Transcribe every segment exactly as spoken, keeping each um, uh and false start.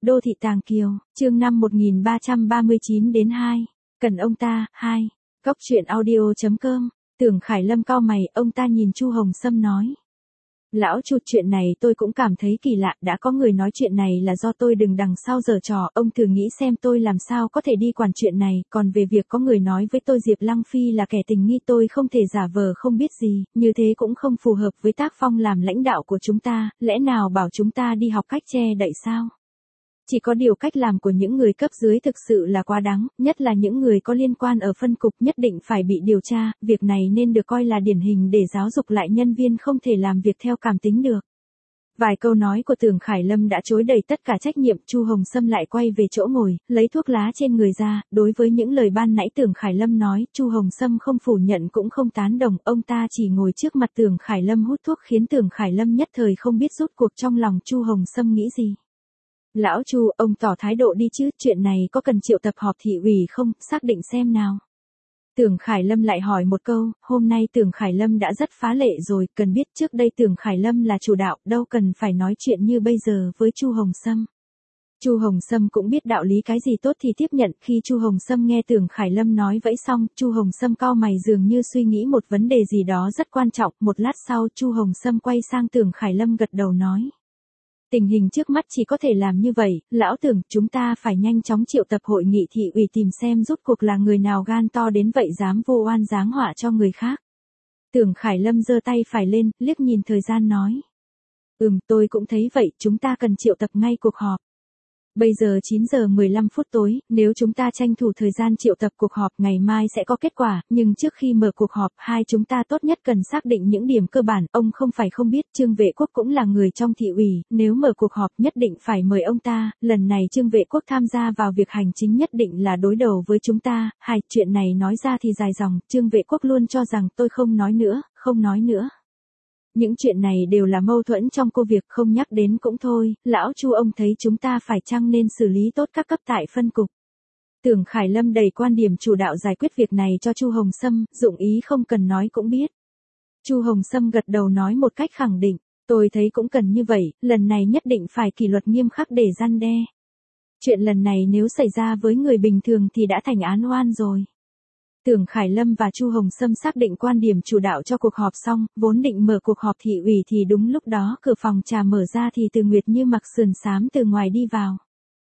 Đô thị Tàng Kiều, chương năm một nghìn ba trăm ba mươi chín đến hai. Cần ông ta, hai. Góc truyện audio.com. Tưởng Khải Lâm cau mày, ông ta nhìn Chu Hồng Sâm nói. Lão Chu, chuyện này tôi cũng cảm thấy kỳ lạ, đã có người nói chuyện này là do tôi đừng đằng sau giở trò, ông thử nghĩ xem tôi làm sao có thể đi quản chuyện này, còn về việc có người nói với tôi Diệp Lăng Phi là kẻ tình nghi, tôi không thể giả vờ không biết gì, như thế cũng không phù hợp với tác phong làm lãnh đạo của chúng ta, lẽ nào bảo chúng ta đi học cách che đậy sao? Chỉ có điều cách làm của những người cấp dưới thực sự là quá đáng, nhất là những người có liên quan ở phân cục nhất định phải bị điều tra, việc này nên được coi là điển hình để giáo dục lại nhân viên không thể làm việc theo cảm tính được. Vài câu nói của Tưởng Khải Lâm đã chối đầy tất cả trách nhiệm, Chu Hồng Sâm lại quay về chỗ ngồi, lấy thuốc lá trên người ra, đối với những lời ban nãy Tưởng Khải Lâm nói, Chu Hồng Sâm không phủ nhận cũng không tán đồng, ông ta chỉ ngồi trước mặt Tưởng Khải Lâm hút thuốc khiến Tưởng Khải Lâm nhất thời không biết rốt cuộc trong lòng Chu Hồng Sâm nghĩ gì. Lão Chu, ông tỏ thái độ đi chứ, chuyện này có cần triệu tập họp thị ủy không, xác định xem nào. Tưởng Khải Lâm lại hỏi một câu, hôm nay Tưởng Khải Lâm đã rất phá lệ rồi, cần biết trước đây Tưởng Khải Lâm là chủ đạo, đâu cần phải nói chuyện như bây giờ với Chu Hồng Sâm. Chu Hồng Sâm cũng biết đạo lý cái gì tốt thì tiếp nhận, khi Chu Hồng Sâm nghe Tưởng Khải Lâm nói vẫy xong, Chu Hồng Sâm cau mày dường như suy nghĩ một vấn đề gì đó rất quan trọng, một lát sau Chu Hồng Sâm quay sang Tưởng Khải Lâm gật đầu nói. Tình hình trước mắt chỉ có thể làm như vậy, lão Tưởng, chúng ta phải nhanh chóng triệu tập hội nghị thị ủy tìm xem rốt cuộc là người nào gan to đến vậy dám vô oan giáng họa cho người khác. Tưởng Khải Lâm giơ tay phải lên, liếc nhìn thời gian nói. Ừm, tôi cũng thấy vậy, chúng ta cần triệu tập ngay cuộc họp. Bây giờ chín giờ mười lăm phút tối, nếu chúng ta tranh thủ thời gian triệu tập cuộc họp ngày mai sẽ có kết quả, nhưng trước khi mở cuộc họp, hai chúng ta tốt nhất cần xác định những điểm cơ bản, ông không phải không biết, Trương Vệ Quốc cũng là người trong thị ủy, nếu mở cuộc họp nhất định phải mời ông ta, lần này Trương Vệ Quốc tham gia vào việc hành chính nhất định là đối đầu với chúng ta, hai, chuyện này nói ra thì dài dòng, Trương Vệ Quốc luôn cho rằng tôi không nói nữa, không nói nữa. Những chuyện này đều là mâu thuẫn trong công việc, không nhắc đến cũng thôi, lão Chu ông thấy chúng ta phải chăng nên xử lý tốt các cấp tại phân cục. Tưởng Khải Lâm đầy quan điểm chủ đạo giải quyết việc này cho Chu Hồng Sâm, dụng ý không cần nói cũng biết. Chu Hồng Sâm gật đầu nói một cách khẳng định, tôi thấy cũng cần như vậy, lần này nhất định phải kỷ luật nghiêm khắc để răn đe. Chuyện lần này nếu xảy ra với người bình thường thì đã thành án oan rồi. Tưởng Khải Lâm và Chu Hồng Sâm xác định quan điểm chủ đạo cho cuộc họp xong, vốn định mở cuộc họp thị ủy thì đúng lúc đó cửa phòng trà mở ra thì Từ Nguyệt Như mặc sườn xám từ ngoài đi vào.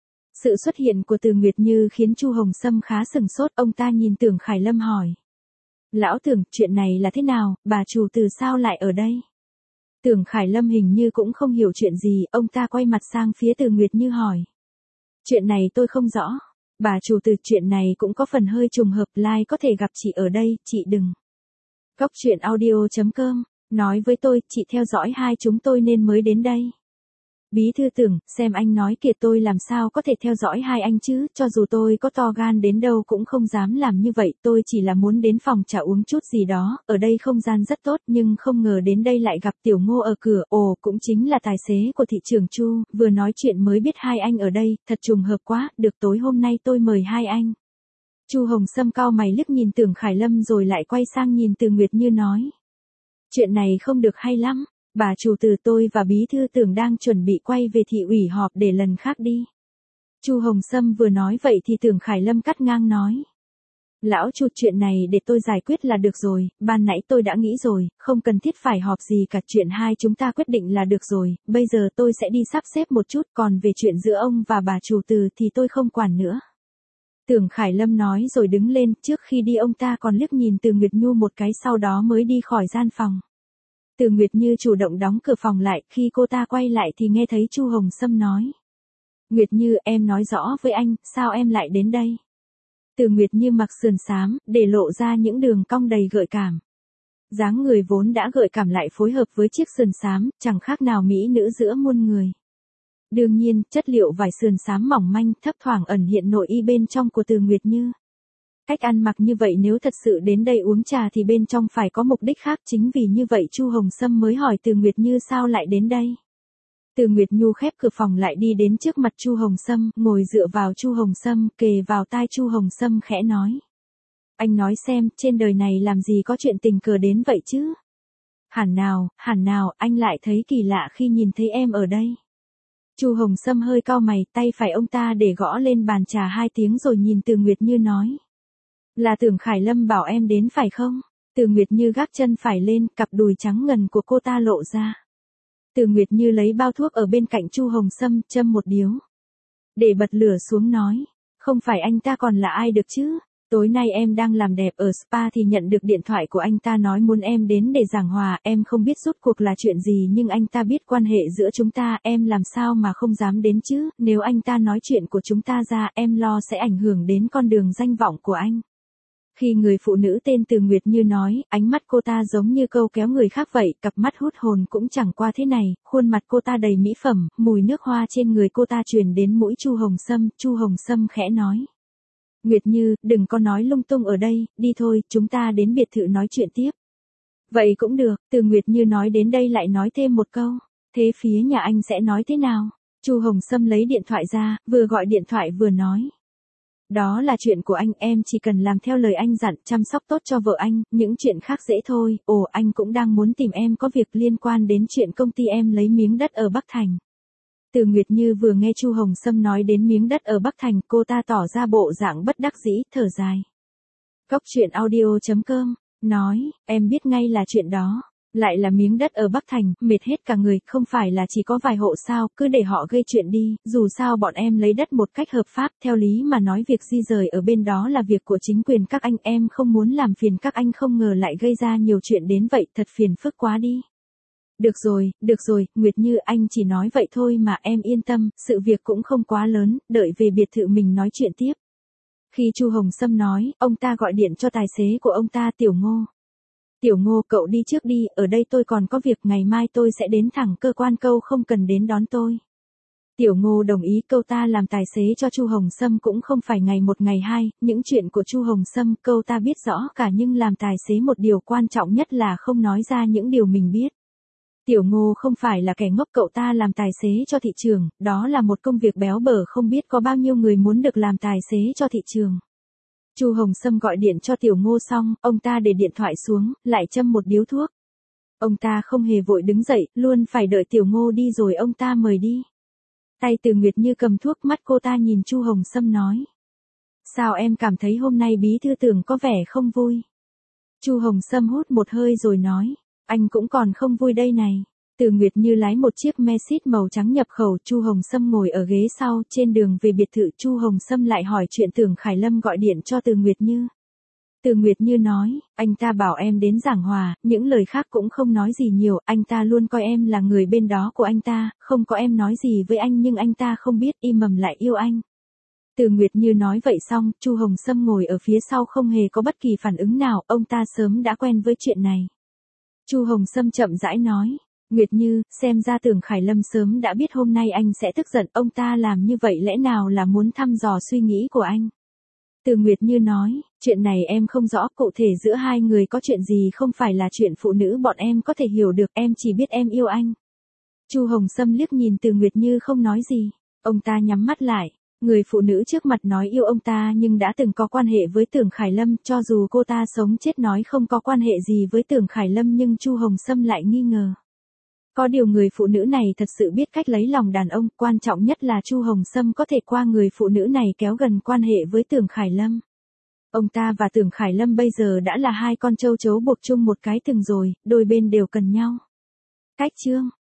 Sự xuất hiện của Từ Nguyệt Như khiến Chu Hồng Sâm khá sừng sốt, ông ta nhìn Tưởng Khải Lâm hỏi. Lão Tưởng, chuyện này là thế nào, bà chủ từ sao lại ở đây? Tưởng Khải Lâm hình như cũng không hiểu chuyện gì, ông ta quay mặt sang phía Từ Nguyệt Như hỏi. Chuyện này tôi không rõ. Bà chủ từ, chuyện này cũng có phần hơi trùng hợp, lai có thể gặp chị ở đây, chị đừng. Góc truyện audio.com, nói với tôi, chị theo dõi hai chúng tôi nên mới đến đây. Bí thư Tưởng, xem anh nói kìa, tôi làm sao có thể theo dõi hai anh chứ, cho dù tôi có to gan đến đâu cũng không dám làm như vậy, tôi chỉ là muốn đến phòng trà uống chút gì đó, ở đây không gian rất tốt nhưng không ngờ đến đây lại gặp Tiểu Ngô ở cửa, ồ, cũng chính là tài xế của thị trưởng Chu, vừa nói chuyện mới biết hai anh ở đây, thật trùng hợp quá, được tối hôm nay tôi mời hai anh. Chu Hồng Sâm cau mày liếc nhìn Tưởng Khải Lâm rồi lại quay sang nhìn Từ Nguyệt Như nói. Chuyện này không được hay lắm. Bà chủ từ, tôi và bí thư Tưởng đang chuẩn bị quay về thị ủy họp để lần khác đi. Chu Hồng Sâm vừa nói vậy thì Tưởng Khải Lâm cắt ngang nói. Lão Chu, chuyện này để tôi giải quyết là được rồi, ban nãy tôi đã nghĩ rồi, không cần thiết phải họp gì cả, chuyện hai chúng ta quyết định là được rồi, bây giờ tôi sẽ đi sắp xếp một chút, còn về chuyện giữa ông và bà chủ từ thì tôi không quản nữa. Tưởng Khải Lâm nói rồi đứng lên, trước khi đi ông ta còn liếc nhìn Từ Nguyệt Nhu một cái sau đó mới đi khỏi gian phòng. Từ Nguyệt Như chủ động đóng cửa phòng lại, khi cô ta quay lại thì nghe thấy Chu Hồng Sâm nói. Nguyệt Như, em nói rõ với anh, sao em lại đến đây? Từ Nguyệt Như mặc sườn xám, để lộ ra những đường cong đầy gợi cảm. Dáng người vốn đã gợi cảm lại phối hợp với chiếc sườn xám, chẳng khác nào mỹ nữ giữa muôn người. Đương nhiên, chất liệu vải sườn xám mỏng manh, thấp thoảng ẩn hiện nội y bên trong của Từ Nguyệt Như. Cách ăn mặc như vậy nếu thật sự đến đây uống trà thì bên trong phải có mục đích khác, chính vì như vậy Chu Hồng Sâm mới hỏi Từ Nguyệt Như sao lại đến đây. Từ Nguyệt Nhu khép cửa phòng lại đi đến trước mặt Chu Hồng Sâm, ngồi dựa vào Chu Hồng Sâm, kề vào tai Chu Hồng Sâm khẽ nói. Anh nói xem, trên đời này làm gì có chuyện tình cờ đến vậy chứ? Hẳn nào, hẳn nào, anh lại thấy kỳ lạ khi nhìn thấy em ở đây. Chu Hồng Sâm hơi cau mày, tay phải ông ta để gõ lên bàn trà hai tiếng rồi nhìn Từ Nguyệt Như nói. Là Tưởng Khải Lâm bảo em đến phải không? Từ Nguyệt Như gác chân phải lên, cặp đùi trắng ngần của cô ta lộ ra. Từ Nguyệt Như lấy bao thuốc ở bên cạnh Chu Hồng Sâm, châm một điếu. Để bật lửa xuống nói. Không phải anh ta còn là ai được chứ? Tối nay em đang làm đẹp ở spa thì nhận được điện thoại của anh ta nói muốn em đến để giảng hòa, em không biết rốt cuộc là chuyện gì nhưng anh ta biết quan hệ giữa chúng ta, em làm sao mà không dám đến chứ, nếu anh ta nói chuyện của chúng ta ra, em lo sẽ ảnh hưởng đến con đường danh vọng của anh. Khi người phụ nữ tên Từ Nguyệt Như nói, ánh mắt cô ta giống như câu kéo người khác vậy, cặp mắt hút hồn cũng chẳng qua thế này, khuôn mặt cô ta đầy mỹ phẩm, mùi nước hoa trên người cô ta truyền đến mũi Chu Hồng Sâm, Chu Hồng Sâm khẽ nói. Nguyệt Như, đừng có nói lung tung ở đây, đi thôi, chúng ta đến biệt thự nói chuyện tiếp. Vậy cũng được, Từ Nguyệt Như nói đến đây lại nói thêm một câu, thế phía nhà anh sẽ nói thế nào? Chu Hồng Sâm lấy điện thoại ra, vừa gọi điện thoại vừa nói. Đó là chuyện của anh, em chỉ cần làm theo lời anh dặn, chăm sóc tốt cho vợ anh, những chuyện khác dễ thôi. Ồ, anh cũng đang muốn tìm em có việc liên quan đến chuyện công ty em lấy miếng đất ở Bắc Thành. Từ Nguyệt Như vừa nghe Chu Hồng Sâm nói đến miếng đất ở Bắc Thành, cô ta tỏ ra bộ dạng bất đắc dĩ, thở dài. Cốc truyện audio chấm com, nói, em biết ngay là chuyện đó. Lại là miếng đất ở Bắc Thành, mệt hết cả người, không phải là chỉ có vài hộ sao, cứ để họ gây chuyện đi, dù sao bọn em lấy đất một cách hợp pháp, theo lý mà nói việc di rời ở bên đó là việc của chính quyền các anh, em không muốn làm phiền các anh, không ngờ lại gây ra nhiều chuyện đến vậy, thật phiền phức quá đi. Được rồi, được rồi, Nguyệt Như, anh chỉ nói vậy thôi mà, em yên tâm, sự việc cũng không quá lớn, đợi về biệt thự mình nói chuyện tiếp. Khi Chu Hồng Sâm nói, ông ta gọi điện cho tài xế của ông ta, Tiểu Ngô. Tiểu Ngô, cậu đi trước đi, ở đây tôi còn có việc, ngày mai tôi sẽ đến thẳng cơ quan, câu không cần đến đón tôi. Tiểu Ngô đồng ý, câu ta làm tài xế cho Chu Hồng Sâm cũng không phải ngày một ngày hai, những chuyện của Chu Hồng Sâm câu ta biết rõ cả, nhưng làm tài xế một điều quan trọng nhất là không nói ra những điều mình biết. Tiểu Ngô không phải là kẻ ngốc, cậu ta làm tài xế cho thị trường, đó là một công việc béo bở, không biết có bao nhiêu người muốn được làm tài xế cho thị trường. Chu Hồng Sâm gọi điện cho Tiểu Ngô xong, ông ta để điện thoại xuống, lại châm một điếu thuốc. Ông ta không hề vội đứng dậy, luôn phải đợi Tiểu Ngô đi rồi ông ta mời đi. Tay Từ Nguyệt Như cầm thuốc, mắt cô ta nhìn Chu Hồng Sâm nói. Sao em cảm thấy hôm nay bí thư Tưởng có vẻ không vui? Chu Hồng Sâm hút một hơi rồi nói. Anh cũng còn không vui đây này. Từ Nguyệt Như lái một chiếc Mercedes màu trắng nhập khẩu, Chu Hồng Sâm ngồi ở ghế sau, trên đường về biệt thự, Chu Hồng Sâm lại hỏi chuyện Tưởng Khải Lâm gọi điện cho Từ Nguyệt Như. Từ Nguyệt Như nói, anh ta bảo em đến giảng hòa, những lời khác cũng không nói gì nhiều, anh ta luôn coi em là người bên đó của anh ta, không có em nói gì với anh nhưng anh ta không biết, im mầm lại yêu anh. Từ Nguyệt Như nói vậy xong, Chu Hồng Sâm ngồi ở phía sau không hề có bất kỳ phản ứng nào, ông ta sớm đã quen với chuyện này. Chu Hồng Sâm chậm rãi nói, Nguyệt Như, xem ra Tưởng Khải Lâm sớm đã biết hôm nay anh sẽ tức giận, ông ta làm như vậy lẽ nào là muốn thăm dò suy nghĩ của anh. Từ Nguyệt Như nói, chuyện này em không rõ, cụ thể giữa hai người có chuyện gì không phải là chuyện phụ nữ bọn em có thể hiểu được, em chỉ biết em yêu anh. Chu Hồng Sâm liếc nhìn Từ Nguyệt Như không nói gì, ông ta nhắm mắt lại. Người phụ nữ trước mặt nói yêu ông ta nhưng đã từng có quan hệ với Tưởng Khải Lâm, cho dù cô ta sống chết nói không có quan hệ gì với Tưởng Khải Lâm nhưng Chu Hồng Sâm lại nghi ngờ. Có điều người phụ nữ này thật sự biết cách lấy lòng đàn ông, quan trọng nhất là Chu Hồng Sâm có thể qua người phụ nữ này kéo gần quan hệ với Tưởng Khải Lâm. Ông ta và Tưởng Khải Lâm bây giờ đã là hai con trâu chấu buộc chung một cái thừng rồi, đôi bên đều cần nhau. Cách chương